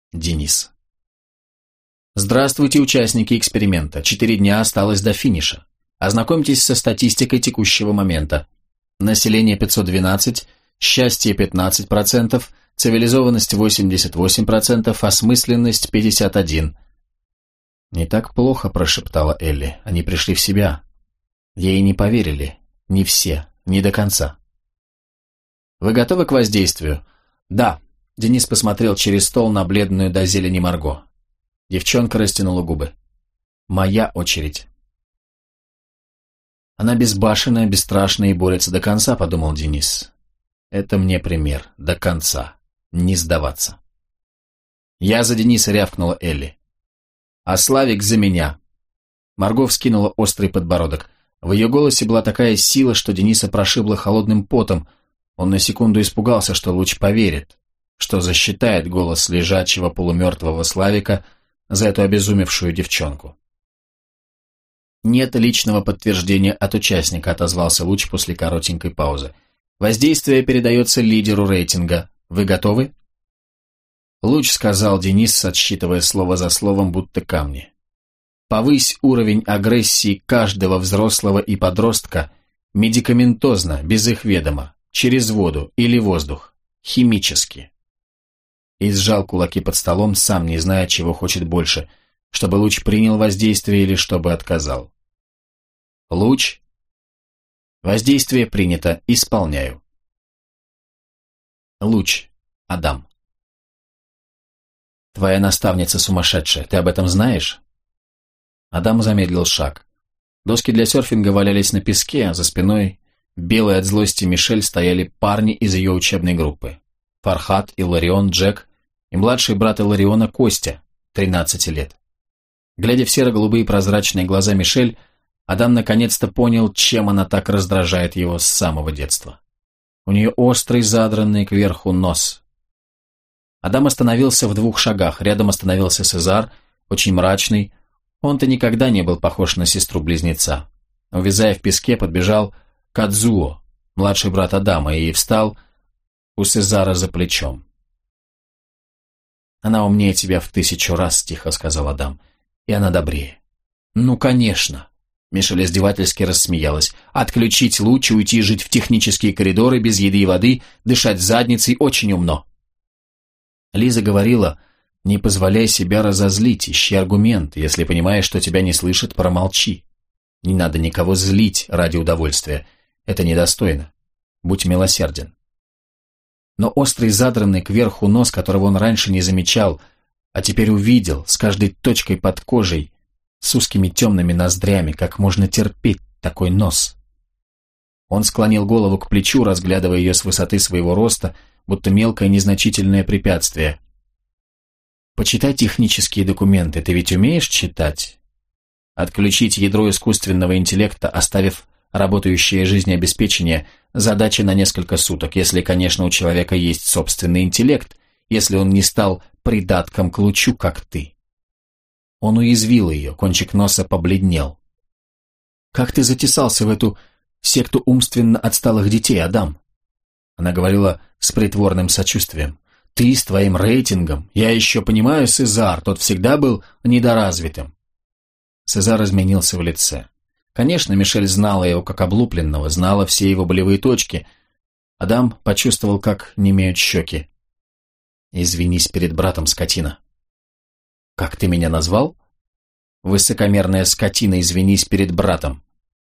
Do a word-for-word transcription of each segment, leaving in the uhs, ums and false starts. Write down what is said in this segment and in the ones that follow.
Денис. Здравствуйте, участники эксперимента. Четыре дня осталось до финиша. Ознакомьтесь со статистикой текущего момента. Население пятьсот двенадцать, счастье пятнадцать процентов, цивилизованность восемьдесят восемь процентов, осмысленность пятьдесят один процент. «Не так плохо», – прошептала Элли. «Они пришли в себя». Ей не поверили. Не все. Не до конца. «Вы готовы к воздействию?» «Да». Денис посмотрел через стол на бледную до зелени Марго. Девчонка растянула губы. «Моя очередь». «Она безбашенная, бесстрашная и борется до конца», — подумал Денис. «Это мне пример. До конца. Не сдаваться». «Я за Дениса», — рявкнула Элли. «А Славик за меня». Марго вскинула острый подбородок. В ее голосе была такая сила, что Дениса прошибло холодным потом. Он на секунду испугался, что Луч поверит, что засчитает голос лежачего полумертвого Славика за эту обезумевшую девчонку. «Нет личного подтверждения от участника», — отозвался Луч после коротенькой паузы. «Воздействие передается лидеру рейтинга. Вы готовы?» «Луч», — сказал Денис, отсчитывая слово за словом, будто камни. «Повысь уровень агрессии каждого взрослого и подростка медикаментозно, без их ведома, через воду или воздух, химически». И сжал кулаки под столом, сам не зная, чего хочет больше, чтобы Луч принял воздействие или чтобы отказал. «Луч?» «Воздействие принято. Исполняю». «Луч. Адам». «Твоя наставница сумасшедшая. Ты об этом знаешь?» Адам замедлил шаг. Доски для серфинга валялись на песке, а за спиной, белые от злости Мишель, стояли парни из ее учебной группы. Фархат, Иларион, Джек и младший брат Илариона Костя, тринадцати лет. Глядя в серо-голубые прозрачные глаза Мишель, Адам наконец-то понял, чем она так раздражает его с самого детства. У нее острый, задранный кверху нос. Адам остановился в двух шагах, рядом остановился Сезар, очень мрачный. Он-то никогда не был похож на сестру-близнеца. Увязая в песке, подбежал Кадзуо, младший брат Адама, и встал у Сезара за плечом. «Она умнее тебя в тысячу раз», — тихо сказал Адам, — «и она добрее». «Ну, конечно», — Мишель издевательски рассмеялась, «отключить луч и уйти жить в технические коридоры без еды и воды, дышать задницей очень умно». Лиза говорила: «Не позволяй себя разозлить, ищи аргумент, если понимаешь, что тебя не слышат, промолчи. Не надо никого злить ради удовольствия, это недостойно. Будь милосерден». Но острый задранный кверху нос, которого он раньше не замечал, а теперь увидел, с каждой точкой под кожей, с узкими темными ноздрями, как можно терпеть такой нос. Он склонил голову к плечу, разглядывая ее с высоты своего роста, будто мелкое незначительное препятствие. «Почитай технические документы, ты ведь умеешь читать?» Отключить ядро искусственного интеллекта, оставив работающее жизнеобеспечение, задача на несколько суток, если, конечно, у человека есть собственный интеллект, если он не стал придатком к лучу, как ты. Он уязвил ее, кончик носа побледнел. «Как ты затесался в эту секту умственно отсталых детей, Адам?» Она говорила с притворным сочувствием. «Ты с твоим рейтингом, я еще понимаю, Сезар, тот всегда был недоразвитым». Сезар изменился в лице. Конечно, Мишель знала его как облупленного, знала все его болевые точки. Адам почувствовал, как немеют щеки. «Извинись перед братом, скотина». «Как ты меня назвал?» «Высокомерная скотина, извинись перед братом».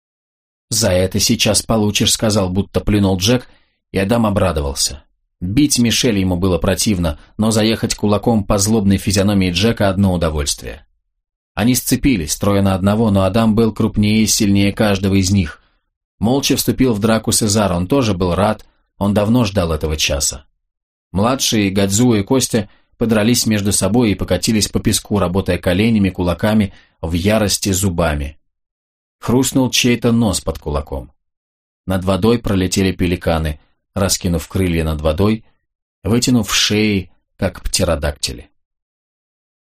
«За это сейчас получишь», — сказал, будто плюнул Джек, и Адам обрадовался. Бить Мишель ему было противно, но заехать кулаком по злобной физиономии Джека — одно удовольствие. Они сцепились, трое на одного, но Адам был крупнее и сильнее каждого из них. Молча вступил в драку Сезар, он тоже был рад, он давно ждал этого часа. Младшие Гадзуо и Костя подрались между собой и покатились по песку, работая коленями, кулаками, в ярости зубами. Хрустнул чей-то нос под кулаком. Над водой пролетели пеликаны, раскинув крылья над водой, вытянув шеи, как птеродактили.